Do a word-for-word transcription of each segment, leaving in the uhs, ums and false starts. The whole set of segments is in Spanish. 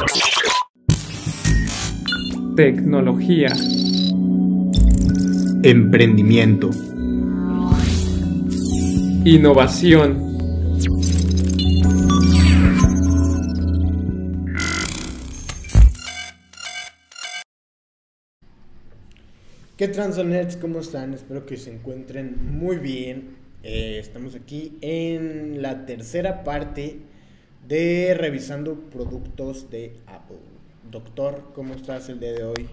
Tecnología. Emprendimiento. Innovación. ¿Qué transa nerds? ¿Cómo están? Espero que se encuentren muy bien. Eh, estamos aquí en la tercera parte de revisando productos de Apple. Doctor, ¿cómo estás el día de hoy?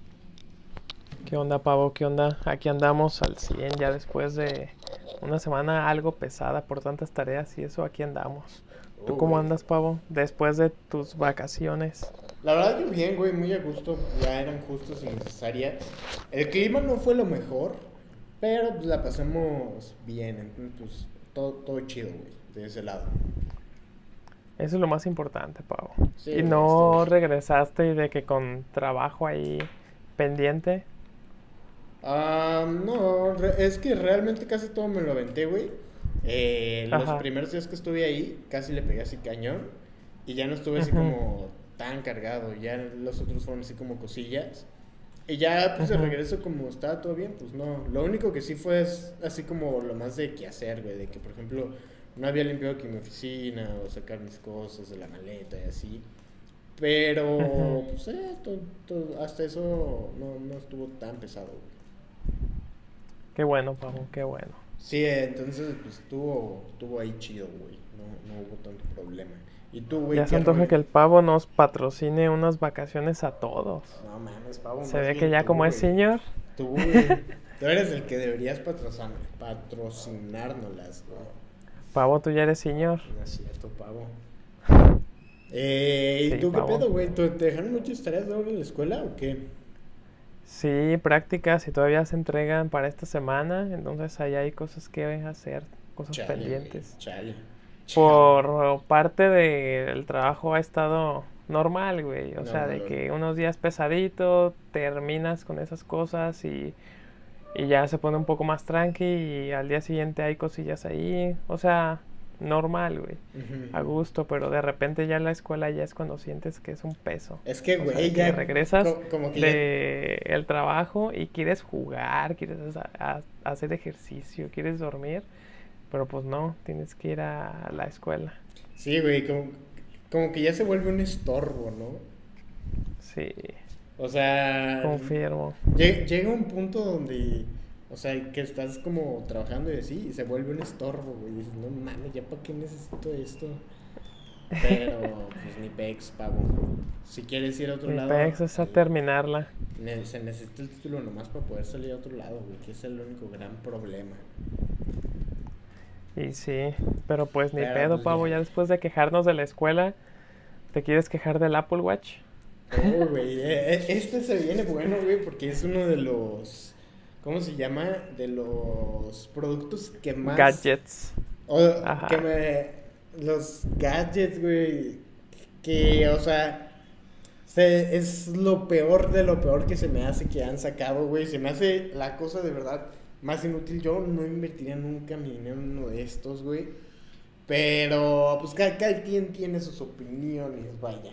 ¿Qué onda, Pavo? ¿Qué onda? Aquí andamos al cien ya después de una semana algo pesada por tantas tareas y eso, aquí andamos. ¿Tú Oh, cómo güey. andas, Pavo? Después de tus vacaciones. La verdad yo bien, güey, muy a gusto. Ya eran justas y necesarias. El clima no fue lo mejor, pero pues la pasamos bien. Entonces, pues todo, todo chido, güey, de ese lado. Eso es lo más importante, Pavo. Sí, ¿Y güey, no estamos- regresaste y de que con trabajo ahí pendiente? Ah, no, re- es que realmente casi todo me lo aventé, güey. Eh, los Ajá. primeros días que estuve ahí, casi le pegué así cañón. Y ya no estuve así Ujú. como tan cargado. Ya los otros fueron así como cosillas. Y ya, pues de Ujú. regreso, como estaba todo bien, pues no. Lo único que sí fue es así como lo más de qué hacer, güey. De que, por ejemplo, no había limpiado aquí mi oficina o sacar mis cosas de la maleta y así. Pero, Ujú. pues, eh, to- to- hasta eso no, no estuvo tan pesado, güey. Qué bueno, Pavo, qué bueno. Sí, eh, entonces pues estuvo, estuvo ahí chido, güey. No, no hubo tanto problema. ¿Y tú, güey? Ya se qué antoja rollo? que el Pavo nos patrocine unas vacaciones a todos. No mames, pavo, Se más ve bien que ya tú, como es güey. señor. Tú, güey. Tú eres el que deberías patrocinar, patrocinárnoslas, güey. Pavo, tú ya eres señor. No es cierto, pavo. Eh, ¿y Sí, tú qué pavo. pedo, güey? ¿Tú- ¿Te dejaron muchas tareas de ahora en la escuela o qué? Sí, prácticas y todavía se entregan para esta semana, entonces ahí hay cosas que hacer, cosas Chale, pendientes. güey, chale. Por parte del trabajo ha estado normal, güey, o sea, de Normalón. que unos días pesadito, terminas con esas cosas y, y ya se pone un poco más tranqui y al día siguiente hay cosillas ahí, o sea, normal, güey, Ujú. a gusto, pero de repente ya la escuela ya es cuando sientes que es un peso. Es que, O sea, güey, de que ya regresas co- como que ya- de el trabajo y quieres jugar, quieres a- a- hacer ejercicio, quieres dormir, pero pues no, tienes que ir a la escuela. Sí, güey, como, como que ya se vuelve un estorbo, ¿no? Sí, O sea, confirmo. lle- llega un punto donde, o sea, que estás como trabajando y así, y se vuelve un estorbo, güey. Dices, no mames, ¿ya para qué necesito esto? Pero, pues ni pex, pavo. Si quieres ir a otro Mi lado, pex es a eh, terminarla. ne- se necesita el título nomás para poder salir a otro lado, güey, que es el único gran problema. Y sí, pero pues ni Pero, pedo, pues, pavo, ya. ya después de quejarnos de la escuela, ¿te quieres quejar del Apple Watch? Oh, güey, eh, eh, este se viene bueno, güey, porque es uno de los, ¿cómo se llama? De los productos que más... Gadgets. O, Ajá. que me... Los gadgets, güey, que, o sea, se- es lo peor de lo peor que se me hace que han sacado, güey. Se me hace la cosa de verdad más inútil. Yo no invertiría nunca mi dinero en uno de estos, güey. Pero, pues, cada, cada quien tiene sus opiniones, vaya.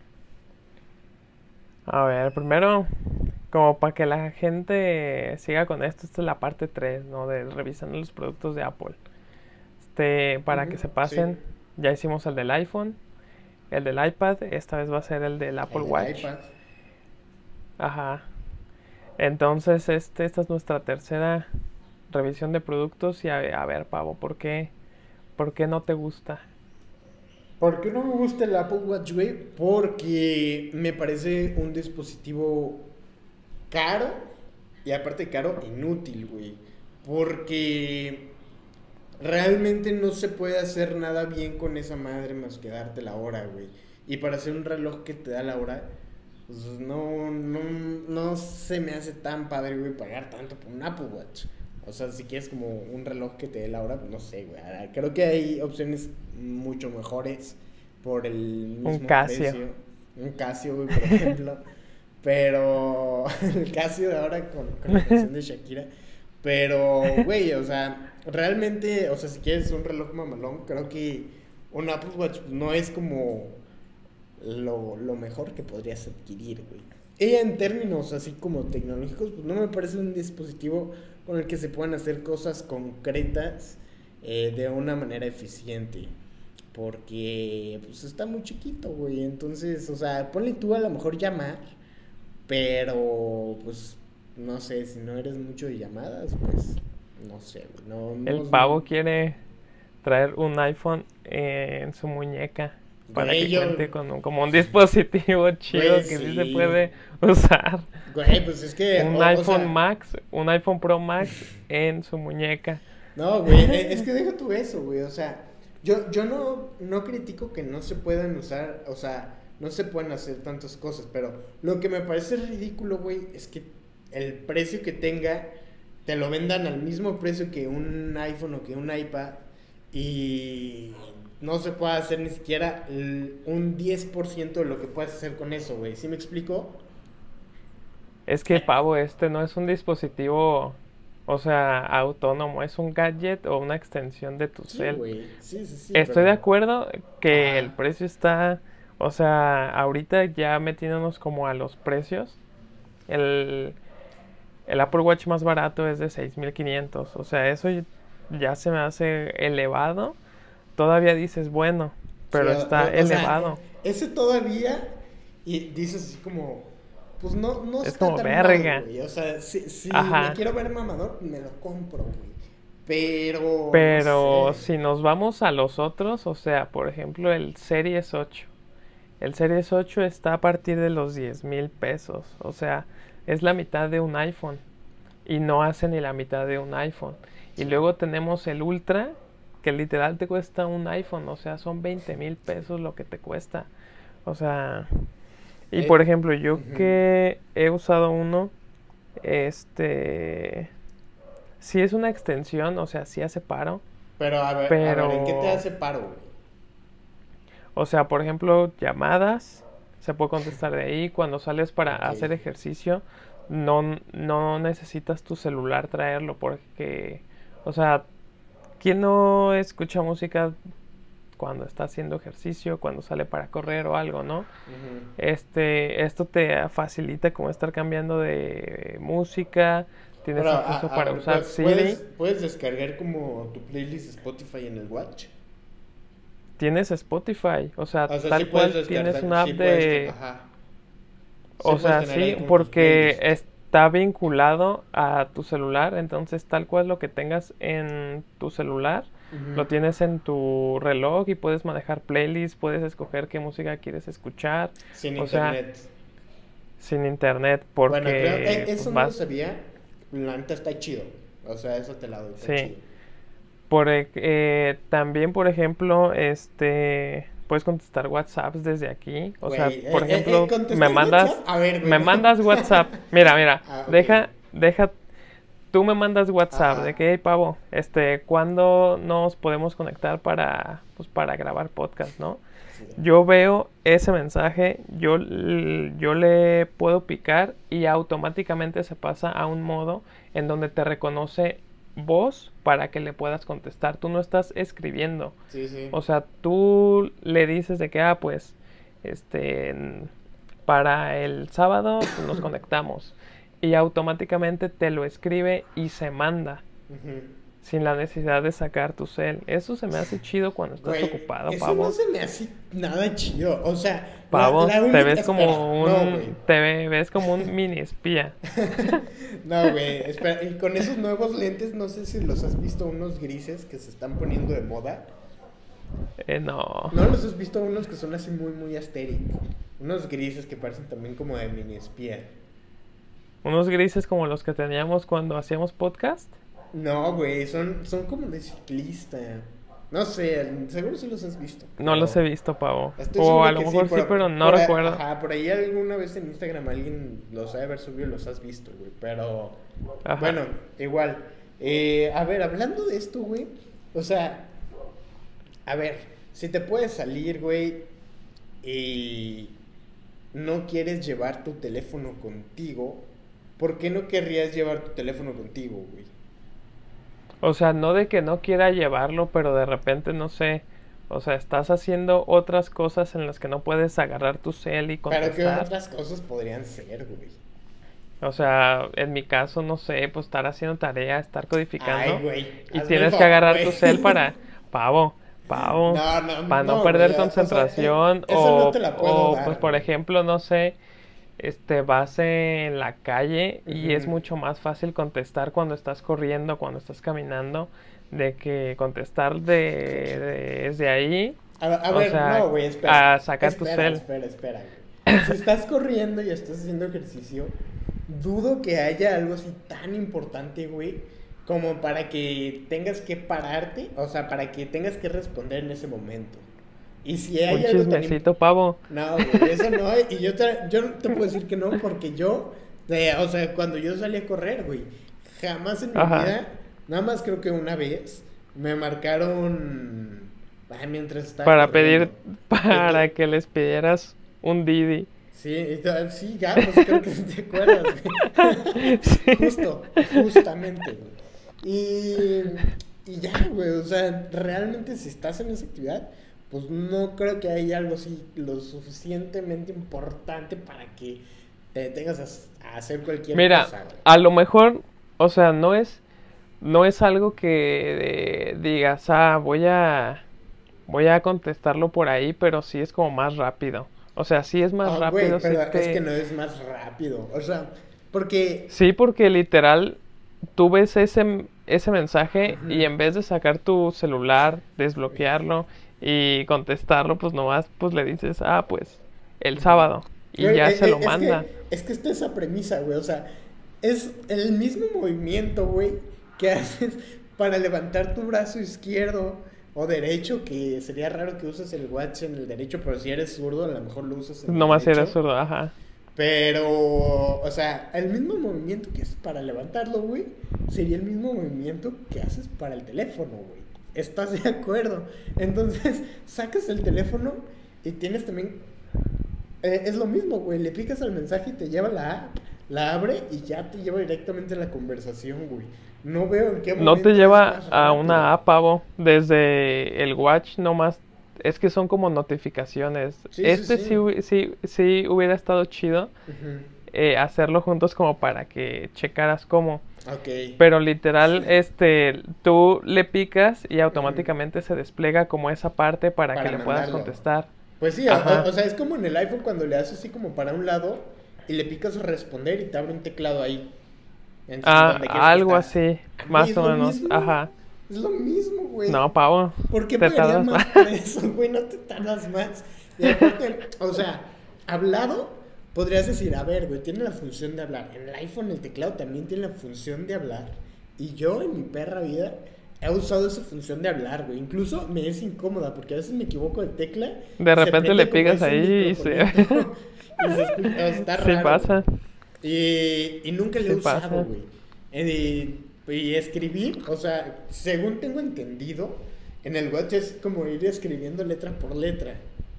A ver, primero, como para que la gente siga con esto, esta es la parte tres, ¿no? De revisando los productos de Apple. Este, para Ujú, que se pasen, sí. ya hicimos el del iPhone, el del iPad, esta vez va a ser el del Apple El del Watch. iPad. Ajá. Entonces, este, esta es nuestra tercera revisión de productos y a, a ver, Pavo, ¿por qué, ¿por qué no te gusta? ¿Por qué no me gusta el Apple Watch, güey? Porque me parece un dispositivo caro y aparte caro, inútil, güey. Porque realmente no se puede hacer nada bien con esa madre más que darte la hora, güey. Y para hacer un reloj que te da la hora, pues no, no, no se me hace tan padre, güey, pagar tanto por un Apple Watch. O sea, si quieres como un reloj que te dé la hora, no sé, güey. Creo que hay opciones mucho mejores por el mismo Un Casio. precio. Un Casio, güey, por ejemplo. Pero el Casio de ahora con, con la canción de Shakira. Pero, güey, o sea, realmente, o sea, si quieres un reloj mamalón, creo que un Apple Watch no es como lo, lo mejor que podrías adquirir, güey. Y en términos así como tecnológicos, pues no me parece un dispositivo con el que se puedan hacer cosas concretas eh, de una manera eficiente. Porque pues está muy chiquito, güey. Entonces, o sea, ponle tú a lo mejor llamar, pero pues no sé, si no eres mucho de llamadas, pues no sé, güey. No, no, El pavo quiere traer un iPhone eh, en su muñeca para Güey, que yo- cuente con un, como un dispositivo chido Güey, que sí sí. se puede usar. Güey, pues es que... Un o- o iPhone sea, Max, un iPhone Pro Max en su muñeca. No, güey, e- es que deja tú eso, güey, o sea, yo, yo no, no critico que no se puedan usar, o sea, no se pueden hacer tantas cosas, pero lo que me parece ridículo, güey, es que el precio que tenga, te lo vendan al mismo precio que un iPhone o que un iPad y no se pueda hacer ni siquiera el- un diez por ciento de lo que puedes hacer con eso, güey, ¿sí me explico? Es que, pavo, este no es un dispositivo, o sea, autónomo, es un gadget o una extensión de tu Sí, cel. güey, sí, sí, sí. Estoy pero- de acuerdo que Ajá. el precio está, o sea, ahorita ya metiéndonos como a los precios, el, el Apple Watch más barato es de seis mil quinientos, o sea, eso y- ya se me hace elevado. Todavía dices, bueno, pero Sí, o- está o- o sea, elevado. ese todavía, y dices así como, pues no, no Es está como tan verga. mal, güey. O sea, si, si Ajá. me quiero ver mamador, me lo compro, güey. Pero, Pero no sé. si nos vamos a los otros, o sea, por ejemplo, el Series ocho. El Series ocho está a partir de los diez mil pesos. O sea, es la mitad de un iPhone. Y no hace ni la mitad de un iPhone. Y luego tenemos el Ultra, que literal te cuesta un iPhone. O sea, son veinte mil pesos lo que te cuesta. O sea... Y Eh, por ejemplo, yo ujú. que he usado uno, este... Sí es una extensión, o sea, sí hace paro. Pero a ver, a ver, ¿en qué te Pero- hace paro, güey? O sea, por ejemplo, llamadas, se puede contestar de ahí. Cuando sales para Ok. hacer ejercicio, no, no necesitas tu celular traerlo porque, o sea, ¿quién no escucha música cuando está haciendo ejercicio, cuando sale para correr o algo, no? Ujú. Este, esto te facilita como estar cambiando de música, tienes Pero, a- incluso a para ver, usar pu- Siri, ¿puedes, puedes descargar como tu playlist Spotify en el Watch? tienes Spotify, o sea, O sea, tal sí puedes cual tienes descargar, una app sí puedes de... te- ajá. O Sí sea, puedes tener ahí sí, como tus porque playlists. está vinculado a tu celular, entonces tal cual lo que tengas en tu celular, Ujú. lo tienes en tu reloj y puedes manejar playlists, puedes escoger qué música quieres escuchar Sin o sea, internet. sin internet, porque Bueno, creo, eh, pues, eso no lo vas- sabía. La neta está chido. O sea, eso te la doy. Está Sí. chido. por, e- eh, también, por ejemplo, este, puedes contestar WhatsApps desde aquí, o sea, Güey, por eh, eh, ejemplo, eh, ¿contestar me mandas, WhatsApp? A ver, güey, me no. mandas WhatsApp, mira, mira, Ah, ok. deja, deja, tú me mandas WhatsApp Ajá. de que, hey, pavo, este, ¿cuándo nos podemos conectar para, pues, para grabar podcast, no? Sí. Yo veo ese mensaje, yo, l- yo le puedo picar y automáticamente se pasa a un modo en donde te reconoce voz para que le puedas contestar. Tú no estás escribiendo. Sí, sí. O sea, tú le dices de que, ah, pues, este, n- para el sábado pues, nos conectamos. Y automáticamente te lo escribe y se manda Ujú. sin la necesidad de sacar tu cel. Eso se me hace chido cuando estás Güey, ocupado, eso pavo. no se me hace nada chido. O sea, la- Pavo, la te única- ves espera, como un, No, güey. te ve- ves como un mini espía. No, güey. Espera, y con esos nuevos lentes, no sé si los has visto, unos grises que se están poniendo de moda. Eh, no. ¿No los has visto unos que son así muy, muy aesthetic? Unos grises que parecen también como de mini espía. Unos grises como los que teníamos cuando hacíamos podcast. No, güey, son, son como de ciclista. No sé, seguro sí los has visto. No pero los he visto, pavo. estoy O seguro a lo que mejor sí, por- pero no por ahí- recuerdo. Ajá, por ahí alguna vez en Instagram alguien los ha de haber subido y los has visto, güey. Pero, Ajá. bueno, igual. Eh, a ver, hablando de esto, güey. O sea, a ver, si te puedes salir, güey, y no quieres llevar tu teléfono contigo, ¿por qué no querrías llevar tu teléfono contigo, güey? O sea, no de que no quiera llevarlo, pero de repente, no sé, O sea, estás haciendo otras cosas en las que no puedes agarrar tu cel y Pero ¿qué contestar. otras cosas podrían ser, güey? O sea, en mi caso, no sé, pues estar haciendo tarea, estar Ay, codificando güey, y hazme tienes el que favor, agarrar güey. tu cel para, pavo, pavo, No, no, para no no, perder güey, o sea, concentración eh, eso no o, te la puedo o dar, pues por güey. ejemplo, no sé, este, vas en la calle y es Ujú. mucho más fácil contestar cuando estás corriendo, cuando estás caminando, de que contestar de, de- desde ahí, A, a o ver, sea, no, güey, espera. a sacar tu Espera, cel. espera, espera, güey. Si estás corriendo y estás haciendo ejercicio, dudo que haya algo así tan importante, güey, como para que tengas que pararte, o sea, para que tengas que responder en ese momento. Y si hay Un algo tan chismecito, pavo. No, güey, eso no. Y yo te, yo no te puedo decir que no, porque yo, eh, o sea, cuando yo salí a correr, güey, jamás en mi Ajá. vida, nada más creo que una vez, me marcaron ay, mientras estaba Para corriendo. pedir, para De que- que les pidieras un Didi. Sí, y to- sí, ya, pues creo que te acuerdas, güey. Sí. Justo, justamente, güey. Y, y ya, güey, o sea, realmente si estás en esa actividad, pues no creo que haya algo así lo suficientemente importante para que te detengas a, s- a hacer cualquier Mira, cosa, güey. a lo mejor, o sea, no es, no es algo que eh, digas, ah, voy a, voy a contestarlo por ahí, pero sí es como más rápido. O sea, sí es más Ah, güey, rápido, sí pero es que te... no es más rápido, o sea, porque... Sí, porque literal, tú ves ese, ese mensaje Ujú. y en vez de sacar tu celular, desbloquearlo y contestarlo, pues nomás pues le dices, ah, pues el sábado y Güey, ya eh, se eh, lo es manda. que, es que está esa premisa, güey. O sea, es el mismo movimiento, güey, que haces para levantar tu brazo izquierdo o derecho, que sería raro que uses el watch en el derecho, pero si eres zurdo, a lo mejor lo usas en el Nomás si eres derecho. zurdo, ajá. Pero, o sea, el mismo movimiento que haces para levantarlo, güey, sería el mismo movimiento que haces para el teléfono, güey. ¿Estás de acuerdo? Entonces, sacas el teléfono y tienes también... eh, es lo mismo, güey. Le picas al mensaje y te lleva la app, la abre y ya te lleva directamente a la conversación, güey. No veo en qué No momento te es lleva más a rápido. una app, pavo. Desde el watch nomás. Es que son como notificaciones. Sí, sí, Este sí. sí, hu- sí, sí hubiera estado chido Ujú. eh, hacerlo juntos como para que checaras cómo. Ok. Pero literal, este, tú le picas y automáticamente se despliega como esa parte para, Para que le puedas mandarlo. contestar. Pues sí, o, Ajá. o sea, es como en el iPhone cuando le haces así como para un lado y le picas a responder y te abre un teclado ahí. En Ah, donde quieres que algo está. así, Güey, más es o lo menos. mismo. Ajá. Es lo mismo, güey. No, pavo. ¿Por qué te pagaría tardas más más. por eso, güey? No te tardas más. Y aparte, o sea, hablado, podrías decir, a ver, güey, tiene la función de hablar. En el iPhone el teclado también tiene la función de hablar. Y yo en mi perra vida he usado esa función de hablar, güey. Incluso me es incómoda porque a veces me equivoco de tecla. y De se repente prende le como picas ese ahí y se... microfonito. Y se escucha, está Sí raro. pasa. Y, y nunca le he Sí usado, pasa. güey. Eh, y escribir, o sea, según tengo entendido, en el watch es como ir escribiendo letra por letra.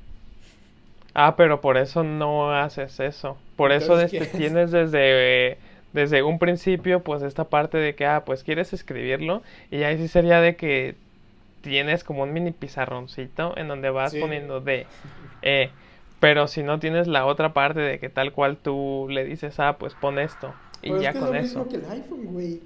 Ah, pero por eso no haces eso. Por eso Entonces, este, ¿qué haces? tienes desde, eh, desde un principio, pues esta parte de que, ah, pues quieres escribirlo. Y ahí sí sería de que tienes como un mini pizarroncito en donde vas Sí. poniendo de, eh. Pero si no tienes la otra parte de que tal cual tú le dices, ah, pues pon esto. Y Pero ya es que es con lo eso. mismo que el iPhone, güey.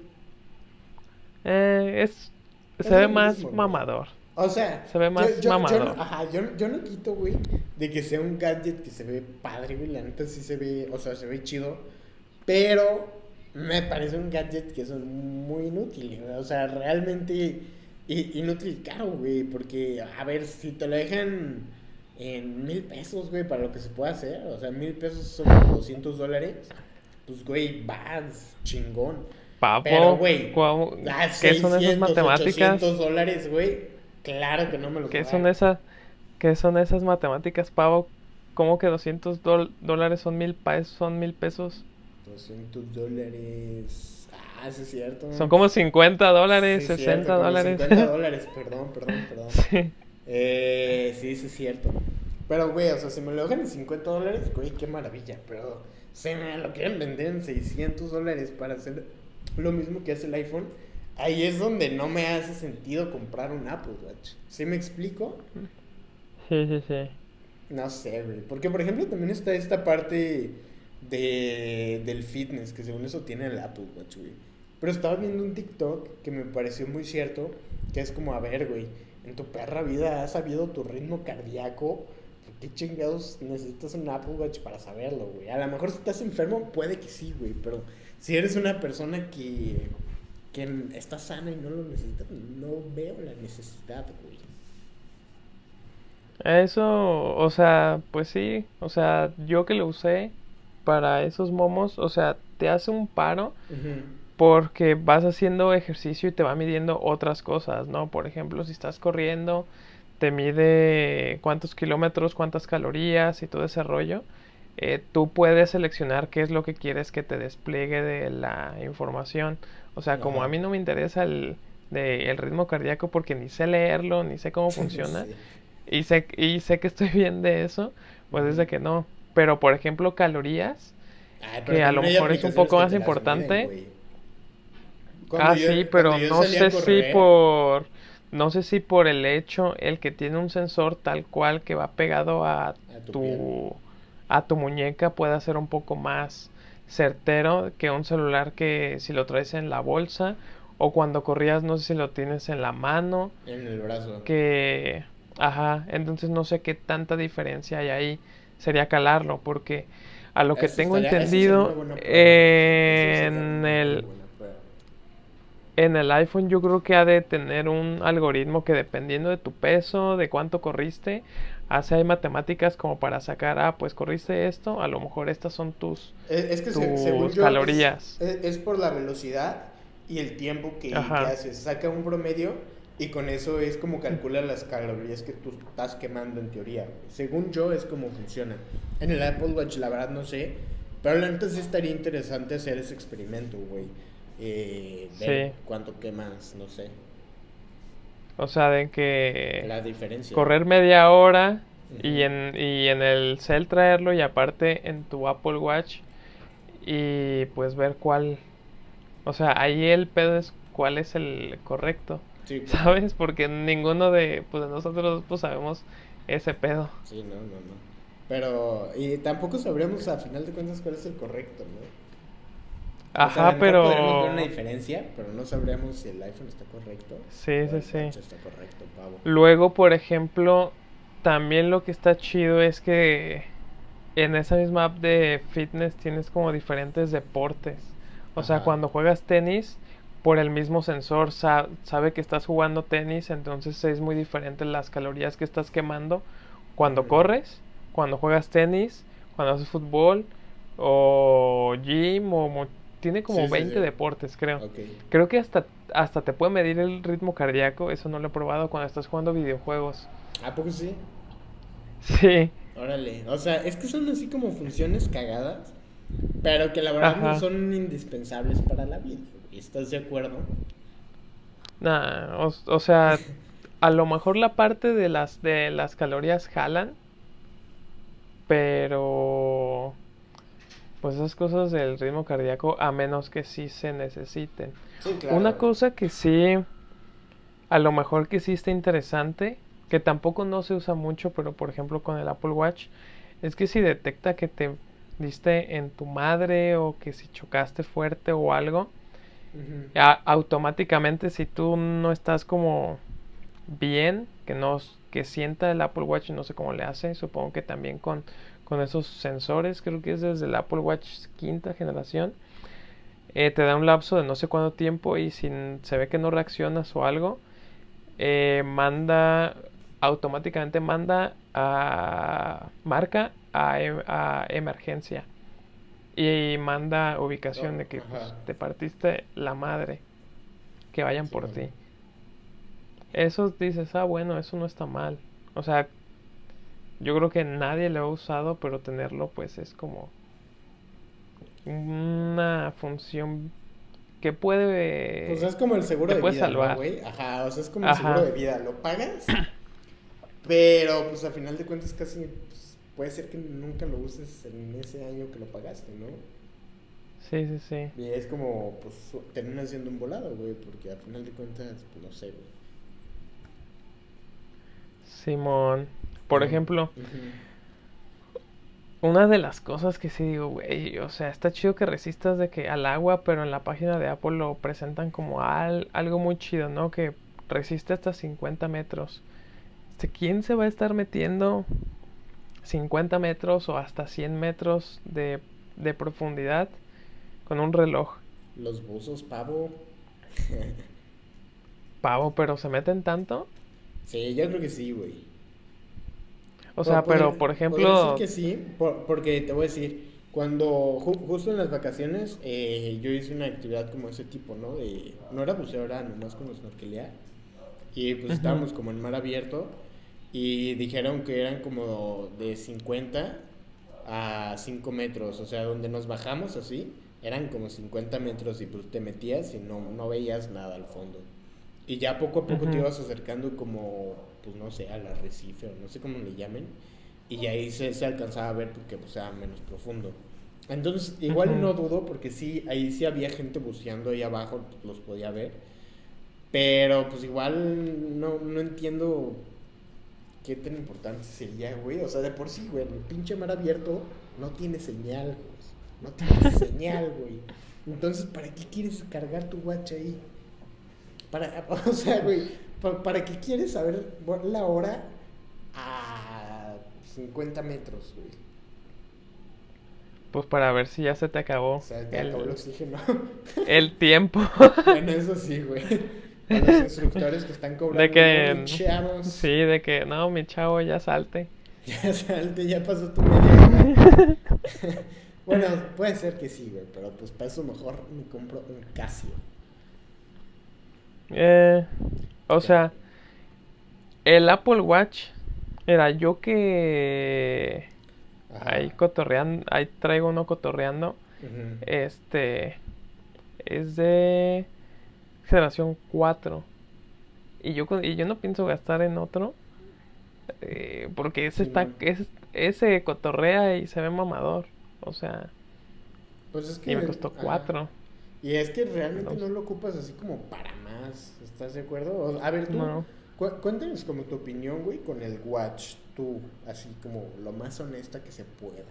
Eh, es, Es se ve lo más mismo, güey. mamador. O sea, Se ve más yo, yo, yo mamador. no, ajá, yo, yo no quito, güey, de que sea un gadget que se ve padre, güey. La neta sí se ve, o sea, se ve chido. Pero me parece un gadget que es muy inútil, güey. O sea, realmente i- inútil y caro, güey. Porque, a ver, si te lo dejan en mil pesos, güey, para lo que se puede hacer. O sea, mil pesos son como doscientos dólares. Pues, güey, vas, chingón. Papo, Pero, güey, guau, ah, ¿qué son esas seiscientos, matemáticas? ochocientos dólares, güey. Claro que no me los ¿Qué voy a son dar. esas, qué son esas matemáticas, pavo? ¿Cómo que doscientos dol- dólares son mil pesos? Son mil pesos. doscientos dólares. Ah, sí es cierto. Son como cincuenta dólares, Sí, cierto, sesenta como dólares. cincuenta dólares, perdón, perdón, perdón. Sí. Eh, sí, sí es cierto. Pero, güey, o sea, si me lo dejan en cincuenta dólares, güey, qué maravilla. Pero si me lo quieren vender en seiscientos dólares para hacer lo mismo que hace el iPhone, ahí es donde no me hace sentido comprar un Apple Watch. ¿Sí me explico? Sí, sí, sí. No sé, güey. Porque, por ejemplo, también está esta parte de, del fitness, que según eso tiene el Apple Watch, güey. Pero estaba viendo un TikTok que me pareció muy cierto, que es como, a ver, güey, en tu perra vida has sabido tu ritmo cardíaco. ¿Por qué chingados necesitas un Apple Watch para saberlo, güey? A lo mejor si estás enfermo, puede que sí, güey. Pero si eres una persona que, que está sana y no lo necesita, no veo la necesidad, güey. Eso, o sea, pues sí, o sea, yo que lo usé para esos momos, o sea, te hace un paro Uh-huh. porque vas haciendo ejercicio y te va midiendo otras cosas, ¿no? Por ejemplo, si estás corriendo, te mide cuántos kilómetros, cuántas calorías y todo ese rollo. Eh, tú puedes seleccionar qué es lo que quieres que te despliegue de la información. O sea, como a Ajá. mí no me interesa el, de, el ritmo cardíaco porque ni sé leerlo, ni sé cómo funciona, Sí. y sé, y sé que estoy bien de eso, pues es Uh-huh. de que no. Pero, por ejemplo, calorías, Ay, pero que a lo también hay mejor es un aplicaciones poco que más te las miden, importante. güey. Cuando Ah, yo, sí, cuando pero yo no salía a sé si correr, por, no sé si por el hecho, el que tiene un sensor tal cual que va pegado a a tu piel. tu, a tu muñeca pueda ser un poco más certero que un celular que si lo traes en la bolsa o cuando corrías no sé si lo tienes en la mano, En el brazo. que, ajá, entonces no sé qué tanta diferencia hay ahí, sería calarlo, porque a lo que Eso tengo estaría, eso sería una entendido, buena prueba. Eso sería en una muy el buena prueba. en el iPhone yo creo que ha de tener un algoritmo que dependiendo de tu peso, de cuánto corriste, hace hay matemáticas como para sacar, ah, pues corriste esto, a lo mejor estas son tus, Es, es que se- según tus yo es, calorías. es, es por la velocidad y el tiempo que, que Ajá. haces. Saca un promedio y con eso es como calcula las calorías que tú estás quemando en teoría. Según yo es como funciona. En el Apple Watch la verdad no sé, pero la neta sí estaría interesante hacer ese experimento, güey. Eh, ver Sí. cuánto quemas, no sé, O sea, de que la diferencia. correr media hora y Ujú. en, y en el cel traerlo y aparte en tu Apple Watch y pues ver cuál, o sea, ahí el pedo es cuál es el correcto, Sí, claro. ¿sabes? Porque ninguno de, pues, de nosotros pues sabemos ese pedo. Sí, no, no, no. Pero, y tampoco sabríamos a final de cuentas cuál es el correcto, ¿no? O sea, a lo Ajá, mejor podremos ver una pero diferencia, pero no sabríamos si el iPhone está correcto sí, o sí, el sí. Watch está correcto, pavo. Luego, por ejemplo, también lo que está chido es que en esa misma app de fitness tienes como diferentes deportes. O sea, Ajá. cuando juegas tenis, por el mismo sensor sa- sabe que estás jugando tenis, entonces es muy diferente las calorías que estás quemando cuando Ujú. corres, cuando juegas tenis, cuando haces fútbol o gym o mo- tiene Sí, como sí, veinte sí. deportes, creo. Ok. Creo que hasta hasta te puede medir el ritmo cardíaco, eso no lo he probado cuando estás jugando videojuegos. ¿A poco sí? Sí, Órale. O sea, es que son así como funciones cagadas, pero que la verdad no ajá. son indispensables para la vida. ¿Estás de acuerdo? Nah, o, o sea, a lo mejor la parte de las de las calorías jalan, pero pues esas cosas del ritmo cardíaco a menos que sí se necesiten. Sí, Una claro. cosa que sí, a lo mejor que sí está interesante, que tampoco no se usa mucho, pero por ejemplo con el Apple Watch, es que si detecta que te diste en tu madre o que si chocaste fuerte o algo, Ujú. a- automáticamente si tú no estás como bien, que no que sienta el Apple Watch, no sé cómo le hace, supongo que también con, con esos sensores, creo que es desde el Apple Watch quinta generación, eh, te da un lapso de no sé cuánto tiempo y si se ve que no reaccionas o algo, eh, manda, automáticamente manda a, marca a, em- a emergencia y manda ubicación de Oh, que pues ajá. te partiste la madre, que vayan Sí, por man. ti. Eso dices, ah, bueno, eso no está mal. O sea, yo creo que nadie lo ha usado, pero tenerlo pues es como una función que Pues puede, es como el seguro te de puede vida, ¿no, salvar. güey? Ajá, o sea, es como el seguro Ajá, de vida. Lo pagas, pero pues a final de cuentas casi pues, puede ser que nunca lo uses en ese año que lo pagaste, ¿no? Sí, sí, sí. Y es como, pues, termina siendo un volado, güey, porque al final de cuentas, pues, no sé, güey. Simón. Por Em, ejemplo, ujú. una de las cosas que sí digo, güey, o sea, está chido que resistas de que al agua, pero en la página de Apple lo presentan como al- algo muy chido, ¿no? Que resiste hasta cincuenta metros. Este, ¿quién se va a estar metiendo cincuenta metros o hasta cien metros de, de profundidad con un reloj? Los buzos, pavo. Pavo, pero se meten tanto. Sí, yo creo que sí, güey. O Po- sea, pero Podría, por podría ser ejemplo, que sí, por- porque te voy a decir, cuando ju- justo en las vacaciones eh, yo hice una actividad como ese tipo, ¿no? De, no era buceo, era nomás como snorkelear. Y pues ujú, estábamos como en mar abierto y dijeron que eran como de cincuenta a cinco metros, o sea, donde nos bajamos así, eran como cincuenta metros y pues te metías y no, no veías nada al fondo. Y ya poco a poco te ujú, ibas acercando como, pues no sé, al arrecife o no sé cómo le llamen. Y ahí se, se alcanzaba a ver porque pues era menos profundo. Entonces, igual ujú. no dudo porque sí, ahí sí había gente buceando ahí abajo, los podía ver. Pero pues igual no, no entiendo qué tan importante sería, güey. O sea, de por sí, güey, el pinche mar abierto no tiene señal, güey. No tiene señal, güey. Entonces, ¿para qué quieres cargar tu watch ahí? Para, o sea, güey, pa- ¿para qué quieres saber la hora a cincuenta metros, güey? Pues para ver si ya se te O acabó sea, te acabó el el, oxígeno. el tiempo. Bueno, eso sí, güey. A los instructores que están De cobrando, no, mis que, sí, chavos. de que, no, mi chavo, ya salte. Ya salte, ya pasó tu media hora. Bueno, puede ser que sí, güey, pero pues para eso mejor me compro un Casio. Eh, o ¿Qué? sea, el Apple Watch, era yo que ahí Ajá. cotorreando, ahí traigo uno cotorreando, Ujú. este, es de generación cuatro. Y yo, con- y yo no pienso gastar en otro, eh, porque ese está, Simón. ese, ese cotorrea y se ve mamador. O sea, Pues es y me que, costó ajá. cuatro. Y es que realmente no Entonces, lo ocupas así como para más. ¿Estás de acuerdo? O- a ver, tú, no. cu- cuéntanos como tu opinión, güey, con el Watch. Tú, así como lo más honesta que se pueda.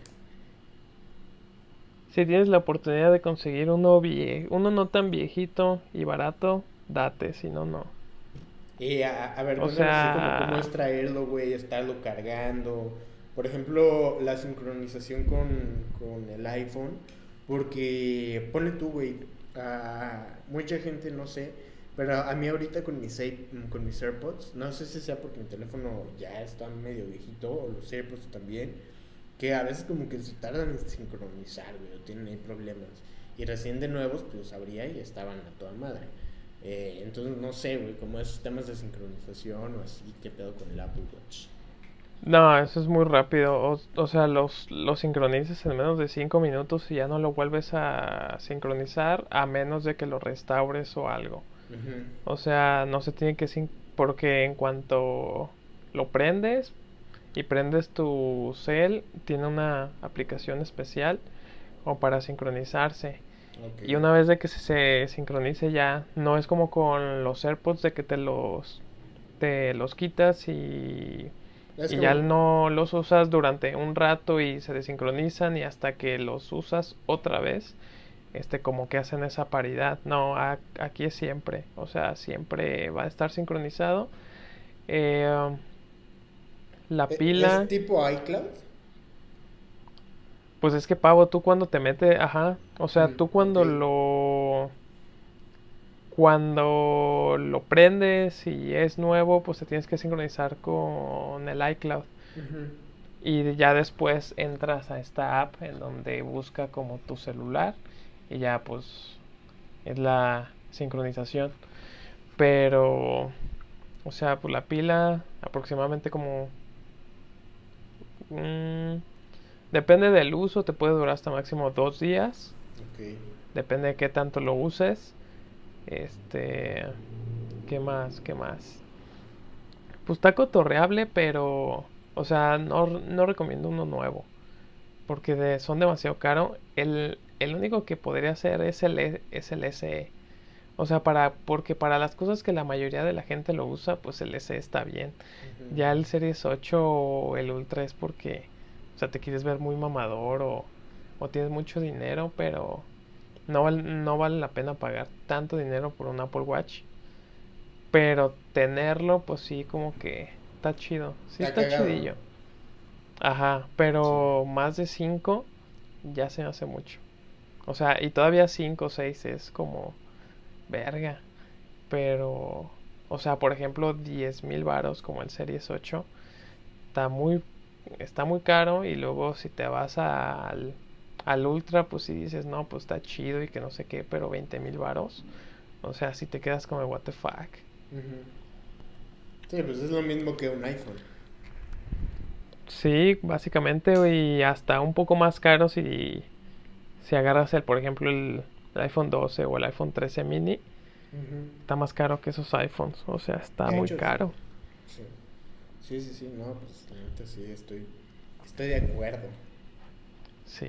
Si tienes la oportunidad de conseguir uno vie uno no tan viejito y barato, date, si no, no. Y a, a ver, O cuéntanos así como cómo es sea, traerlo, güey, estarlo cargando. Por ejemplo, la sincronización con, con el iPhone. Porque, ponle tú, güey, a mucha gente, no sé, pero a mí ahorita con mis, Air- con mis AirPods, no sé si sea porque mi teléfono ya está medio viejito, o los AirPods también, que a veces como que se tardan en sincronizar, güey, o tienen ahí problemas. Y recién de nuevos, pues los abría y estaban a toda madre. Eh, entonces no sé, güey, como esos temas de sincronización o así, qué pedo con el Apple Watch. no, eso es muy rápido. O, o sea, los, los sincronizas en menos de cinco minutos y ya no lo vuelves a sincronizar a menos de que lo restaures o algo. Ujú. O sea, no se tiene que sin porque en cuanto lo prendes y prendes tu cel, tiene una aplicación especial o para sincronizarse. Ok. Y una vez de que se, se sincronice ya, no es como con los AirPods de que te los te los quitas y, Es y ya como, no los usas durante un rato y se desincronizan y hasta que los usas otra vez, este como que hacen esa paridad. No, a- aquí es siempre, o sea, siempre va a estar sincronizado. Eh, la e- pila, es tipo iCloud. pues es que pavo, tú cuando te metes, ajá, o sea, Mm, tú ok. cuando lo Cuando lo prendes y es nuevo, pues te tienes que sincronizar con el iCloud. Ujú. Y ya después entras a esta app en donde busca como tu celular y ya pues es la sincronización. Pero, o sea, pues la pila aproximadamente como... mm, depende del uso, te puede durar hasta máximo dos días. Ok. Depende de qué tanto lo uses. Este... ¿Qué más? ¿Qué más? Pues está cotorreable, pero... O sea, no, no recomiendo uno nuevo. porque de- son demasiado caros. El, el único que podría ser es el, E- es el S E. O sea, para, porque para las cosas que la mayoría de la gente lo usa, pues el S E está bien. Ujú. Ya el Series ocho o el Ultra es porque, o sea, te quieres ver muy mamador o, o tienes mucho dinero, pero no, val- no vale la pena pagar tanto dinero por un Apple Watch. Pero tenerlo, pues sí, como que está chido. Sí Está está cagado. chidillo. Ajá, Sí. pero más de cinco ya se me hace mucho. O sea, y todavía cinco o seis es como verga. Pero, o sea, por ejemplo, diez mil varos como el Series ocho está muy, está muy caro. Y luego si te vas al, al Ultra, pues si dices, no, pues está chido y que no sé qué, pero veinte mil varos. O sea, si te quedas como, what the fuck. Ujú. Sí, pues es lo mismo que un iPhone. Sí, básicamente, y hasta un poco más caro si, si agarras el, por ejemplo, el, el iPhone doce o el iPhone trece mini, Ujú. está más caro que esos iPhones, o sea, está De muy hecho, sí. caro. Sí. Sí, sí, sí, no, pues la neta sí, estoy, estoy de acuerdo. Sí.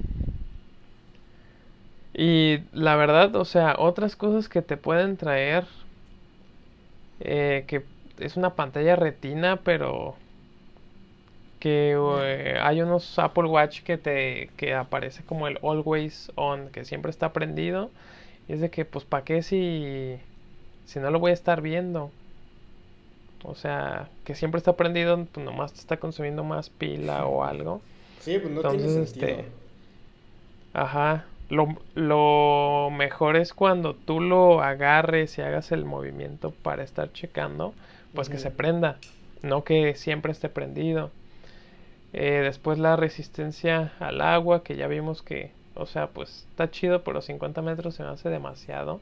Y la verdad, o sea, otras cosas que te pueden traer, eh, que es una pantalla retina, pero que eh, hay unos Apple Watch que te que aparece como el always on, que siempre está prendido. Y es de que, pues, ¿para qué si, si no lo voy a estar viendo? O sea, que siempre está prendido, pues nomás te está consumiendo más pila o algo. Sí, pues no tiene Entonces, sentido. este, ajá, lo, lo mejor es cuando tú lo agarres y hagas el movimiento para estar checando, pues que Ujú. se prenda, no que siempre esté prendido. Eh, después la resistencia al agua, que ya vimos que, o sea, pues está chido, pero cincuenta metros se me hace demasiado.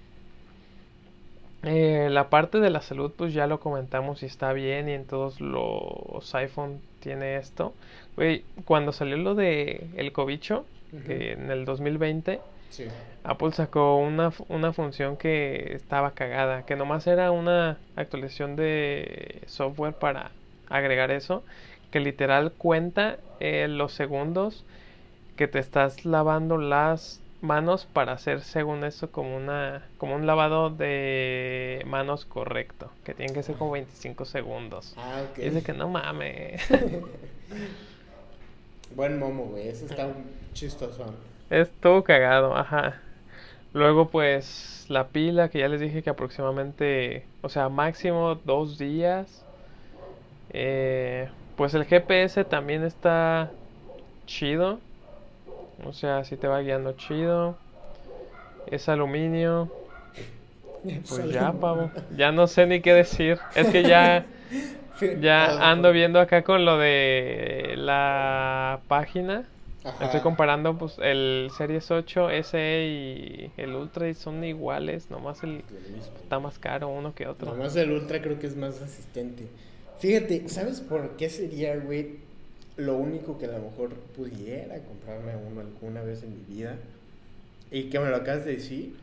Eh, la parte de la salud, pues ya lo comentamos y está bien, y en todos los iPhone tiene esto. Güey, cuando salió lo de el cobicho, Ujú. que en el dos mil veinte, Sí. Apple sacó una, fu- una función que estaba cagada, que nomás era una actualización de software para agregar eso, que literal cuenta eh, los segundos que te estás lavando las manos para hacer según eso como una como un lavado de manos correcto, que tiene que ser como veinticinco segundos. Ah, ok. Y es de que no mames. Buen momo, güey, ese está un chistoso. Es todo cagado, ajá. Luego pues la pila, que ya les dije que aproximadamente, o sea, máximo dos días. Eh, pues el G P S también está chido. O sea, si te va guiando chido. Es aluminio. Pues ya, pavo. Ya no sé ni qué decir. Es que ya, ya Ah, ando viendo acá con lo de la página. Estoy Ajá. comparando pues el Series ocho S E y el Ultra y son iguales. Nomás el Lo mismo. está más caro uno que otro. Nomás el Ultra creo que es más resistente. Fíjate, ¿sabes por qué sería, güey, lo único que a lo mejor pudiera comprarme uno alguna vez en mi vida? Y que me lo acabas de decir,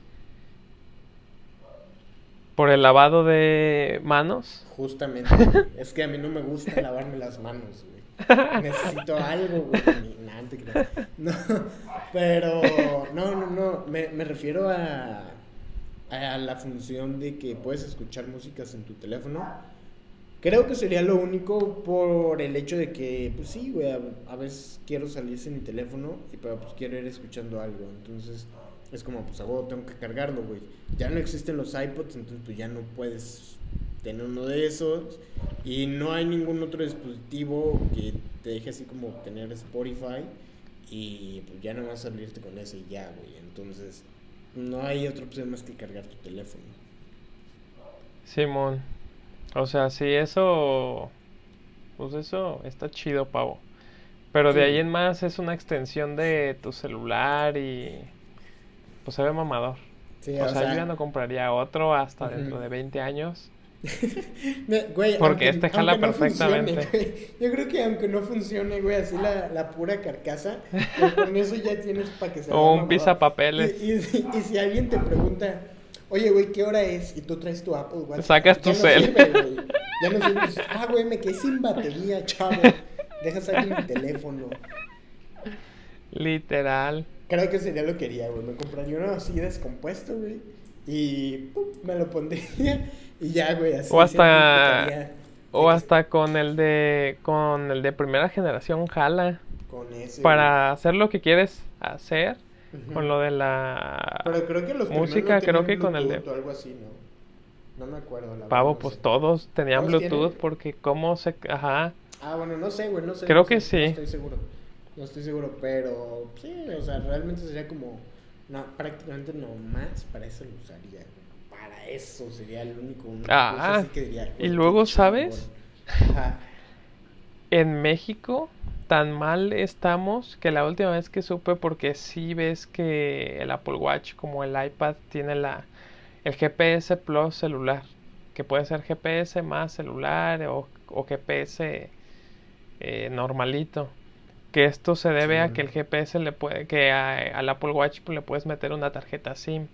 Por el lavado de manos. justamente, güey. Es que a mí no me gusta lavarme las manos, güey. Necesito algo, güey. Ni- nah, no te creas. No, pero no, no, no. Me, me refiero a, a la función de que puedes escuchar músicas en tu teléfono. Creo que sería lo único por el hecho de que, pues sí, güey, a, a veces quiero salir sin mi teléfono, y pero pues quiero ir escuchando algo. Entonces es como, pues a huevo tengo que cargarlo, güey. Ya no existen los iPods, entonces pues ya no puedes tener uno de esos. Y no hay ningún otro dispositivo que te deje así como tener Spotify. Y pues ya no vas a salirte con ese y ya, güey. Entonces no hay otra opción más que cargar tu teléfono. Simón. O sea, sí, eso. Pues eso está chido, pavo. Pero de ahí Sí. en más es una extensión de tu celular y. Pues se ve mamador. Sí, O o sea, yo ya sea, no compraría otro hasta Ujú. dentro de veinte años. me- güey, Porque aunque, este jala aunque no perfectamente. funcione, güey. Yo creo que aunque no funcione, güey, así la, la pura carcasa, pues con eso ya tienes para que se O vea un mamador. pisapapeles. Y, y, si- y si alguien te pregunta, oye, güey, ¿qué hora es? Y tú traes tu Apple Watch. Sacas ya tu no cel. sirve, güey. Ya no sirve. Ah, güey, me quedé sin batería, chavo. Deja salir mi teléfono. Literal. Creo que sería lo que haría, güey. Me compraría uno así descompuesto, güey. Y pum, me lo pondría. Y ya, güey, así O siempre hasta disfrutaría de o que hasta con el de con el de primera generación jala con ese, güey. para hacer lo que quieres hacer con Ujú. lo de la Pero creo que los primeros no música, creo tenían que con el de Bluetooth o algo así, ¿no? No me acuerdo, la verdad, Pavo, no sé. pues todos tenían ¿Todos tienen? Bluetooth porque cómo se ajá, Ah, bueno, no sé, güey, no sé, creo no que sé, no sí. estoy seguro. No estoy seguro, pero sí, o sea, realmente sería como, no, prácticamente nomás para eso lo usaría, güey. Para eso sería el único, único uso Ah, así que diría, y güey, qué luego, chingón. ¿sabes? Ajá. En México tan mal estamos que la última vez que supe, porque sí ves que el Apple Watch como el iPad tiene la el G P S Plus celular, que puede ser G P S más celular o, o G P S eh, normalito. Que esto se debe a que Simón. el G P S le puede, que a- al Apple Watch pues, le puedes meter una tarjeta SIM.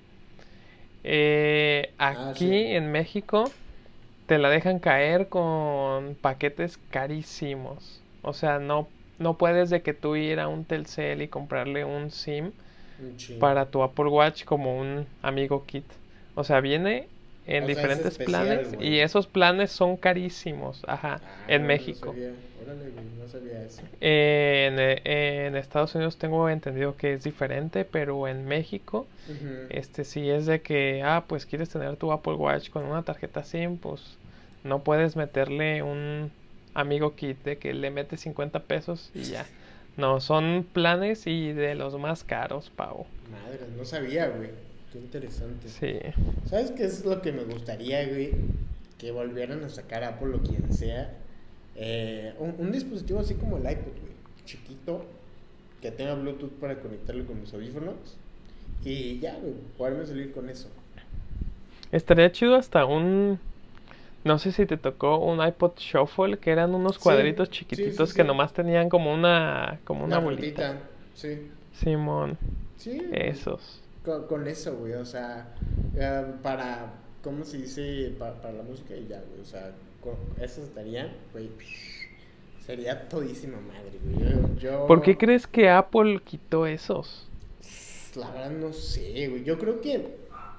Eh, Ah, aquí sí. en México te la dejan caer con paquetes carísimos. O sea, no, no puedes de que tú ir a un Telcel y comprarle un SIM Un chin. para tu Apple Watch como un amigo kit. O sea, viene en O sea, es diferentes especial, planes y güey. esos planes son carísimos. Ajá, Ah, en órale, no México. sabía. Órale, güey, no sabía eso. En, eh, en Estados Unidos tengo entendido que es diferente, pero en México, Ujú. este sí es de que, ah, pues quieres tener tu Apple Watch con una tarjeta SIM, pues no puedes meterle un amigo kit de que le metes cincuenta pesos y ya. No, son planes y de los más caros, pavo. Madre, no sabía, güey. Qué interesante. Sí. ¿Sabes qué es lo que me gustaría, güey? Que volvieran a sacar Apple o quien sea. Eh, un, un dispositivo así como el iPod, güey. Chiquito. Que tenga Bluetooth para conectarlo con mis audífonos. Y ya, güey. Poderme salir con eso. Estaría chido hasta un... No sé si te tocó un iPod Shuffle, que eran unos Sí, cuadritos sí, sí, chiquititos que sí. nomás tenían como una, como una La bolita. puntita. Sí. Simón, Sí, güey. esos. Con, con eso, güey. O sea, eh, para. ¿Cómo se dice? Para, para la música y ya, güey. O sea, con, esos estarían, güey. Sería todísima madre, güey. Yo, ¿Por qué yo, crees que Apple quitó esos? la verdad no sé, güey. Yo creo que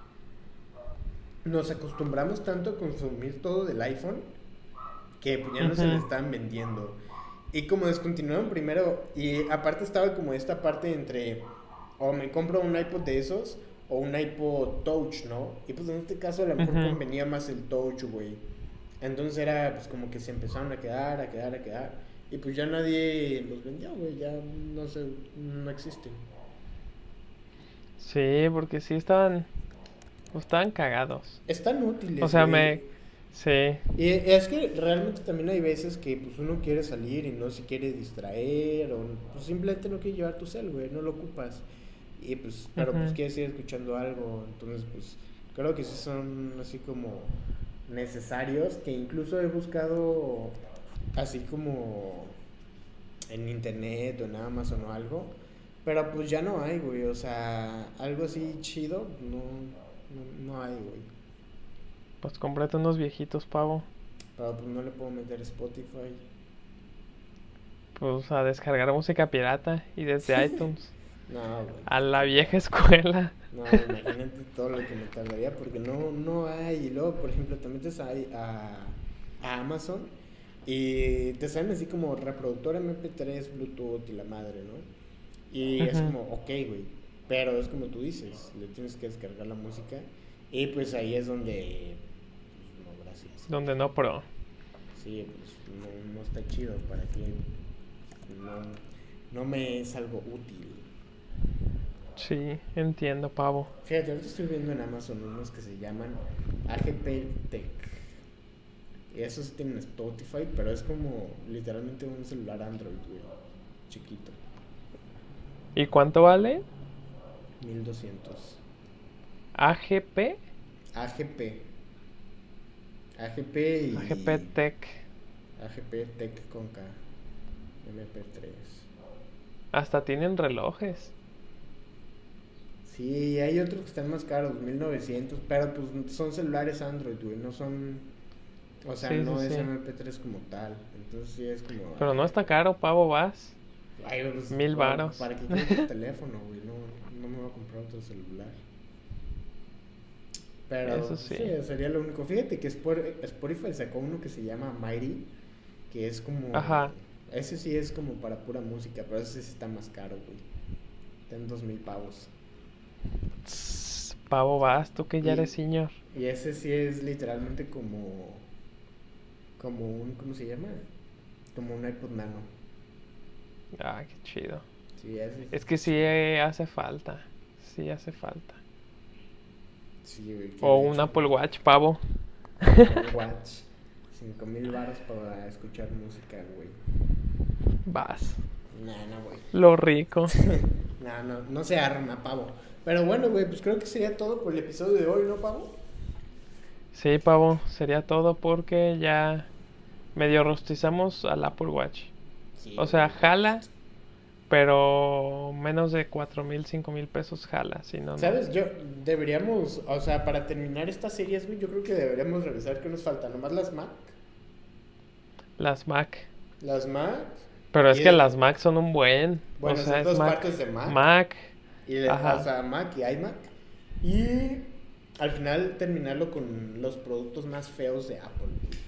nos acostumbramos tanto a consumir todo del iPhone que pues, ya no se le Ujú, estaban vendiendo. Y como descontinuaron primero, y aparte estaba como esta parte entre, o me compro un iPod de esos, o un iPod Touch, ¿no? Y pues en este caso a lo mejor ujú. convenía más el Touch, güey. Entonces era pues como que se empezaron a quedar, a quedar, a quedar. Y pues ya nadie los vendió, güey. Ya no sé, no existen. Sí, porque sí estaban, pues, estaban cagados. Están O útiles, sea, güey. me... Sí. Y es que realmente también hay veces que pues uno quiere salir y no se quiere distraer o pues, simplemente no quiere llevar tu cel, güey, no lo ocupas. Y pues, pero pues Ujú. quieres ir escuchando algo, entonces pues creo que sí son así como necesarios, que incluso he buscado así como en internet o en Amazon o algo, pero pues ya no hay, güey, o sea, algo así chido, no, no, no hay, güey. Pues cómprate unos viejitos, pavo. Pero pues no le puedo meter Spotify. Pues a descargar música pirata y desde iTunes. No, güey, A pues la qué vieja pedo. escuela. No, imagínate todo lo que me tardaría porque no, no hay. Y luego, por ejemplo, te metes a, a, a Amazon y te salen así como reproductor M P tres, Bluetooth y la madre, ¿no? Y es Ujú. como, ok, güey. Pero es como tú dices, le tienes que descargar la música. Y pues ahí es donde, pues, no, gracias. Donde no, pro. Sí, pues no, no está chido para que no, no me es algo útil. Sí, entiendo, pavo. Fíjate, ahorita estoy viendo en Amazon unos que se llaman A G P Tech. Y esos sí tienen Spotify, pero es como literalmente un celular Android, güey. Chiquito. ¿Y cuánto vale? mil doscientos. A G P. A G P. A G P A G P y Tech. A G P Tech con K. M P tres. Hasta tienen relojes. Sí, hay otros que están más caros, mil novecientos, pero pues son celulares Android, güey, no son, o sea, Sí, sí, no es sí. M P tres como tal, entonces sí es como, Pero no ay, está caro, pavo, vas. Ay, pues, Mil para- varos. ¿Para qué quiero otro teléfono, güey? No, no me voy a comprar otro celular. Pero Eso sí. sí, sería lo único. Fíjate que Spor- Spotify sacó uno que se llama Mighty, que es como... Ajá. Ese sí es como para pura música, pero ese sí está más caro, güey. Está en dos mil pavos. Tss, Pavo, vas, tú que ya Y- eres señor. Y ese sí es literalmente como... Como un... ¿Cómo se llama? Como un iPod Nano. Ah, qué chido. Sí, ese Es que sí eh, hace falta. Sí hace falta. sí, güey, que O de un hecho- Apple Watch, pavo. Apple Watch. Cinco mil baros para escuchar música, güey. Vas. No, no, güey. Lo rico. No, no, no se arma, pavo. Pero bueno, güey, pues creo que sería todo por el episodio de hoy, ¿no, pavo? Sí, pavo, sería todo porque ya medio rostizamos al Apple Watch. Sí, O sea, güey. jala, pero menos de cuatro mil, cinco mil pesos jala, si no, no. ¿Sabes? Yo deberíamos, o sea, para terminar estas series, güey, yo creo que deberíamos revisar qué nos falta. Nomás las Mac. Las Mac. Las Mac. Pero es Y que de- las Mac son un buen. Bueno, o son sea, es dos Mac, partes de Mac. Mac. Y de, Ajá. o sea, Mac y iMac. Y al final terminarlo con los productos más feos de Apple.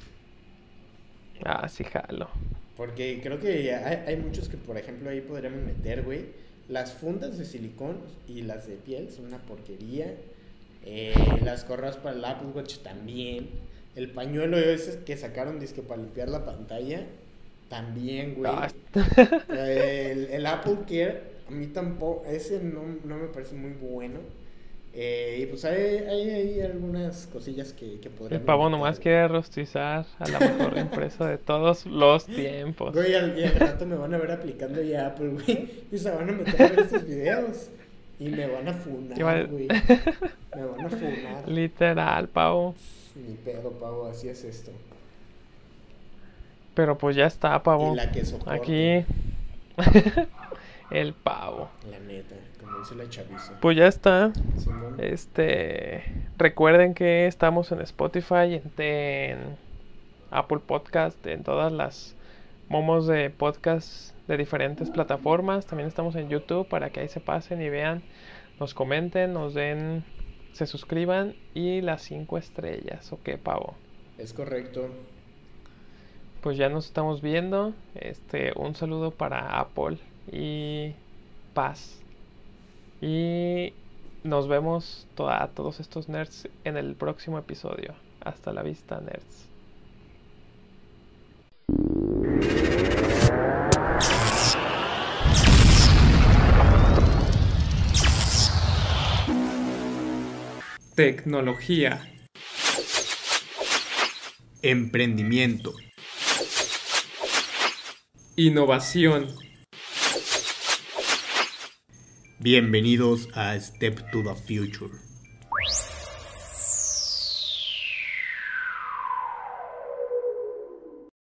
Ah, sí, jalo. Porque creo que hay, hay muchos que, por ejemplo, ahí podríamos meter, güey. Las fundas de silicón y las de piel son una porquería. Eh, las correas para el Apple Watch también. El pañuelo ese que sacaron, dizque para limpiar la pantalla, también, güey. Ah, Eh, el, el Apple Care, a mí tampoco, ese no, no me parece muy bueno. Eh, y pues hay, hay, hay algunas cosillas que, que el podríamos pavo meter, nomás güey. quiere rostizar a la mejor empresa de todos los tiempos. Güey, al, y al rato me van a ver aplicando ya Apple, güey. Y se van a meter a ver estos videos. Y me van a Iba a- funar, güey. Me van a funar. Literal, pavo. Ni pedo, pavo, así es esto. Pero pues ya está, pavo. Y la que soporte. Aquí. El pavo. La neta, como dice la chaviza. Pues ya está. Simón. Este, recuerden que estamos en Spotify, en, en Apple Podcast, en todas las momos de podcast de diferentes plataformas. También estamos en YouTube para que ahí se pasen y vean, nos comenten, nos den, se suscriban y las cinco estrellas. ¿Ok, pavo? Es correcto. Pues ya nos estamos viendo. Este, un saludo para Apple y paz. Y nos vemos to- a todos estos nerds en el próximo episodio. Hasta la vista, nerds. Tecnología. Emprendimiento. Innovación. Bienvenidos a Step to the Future.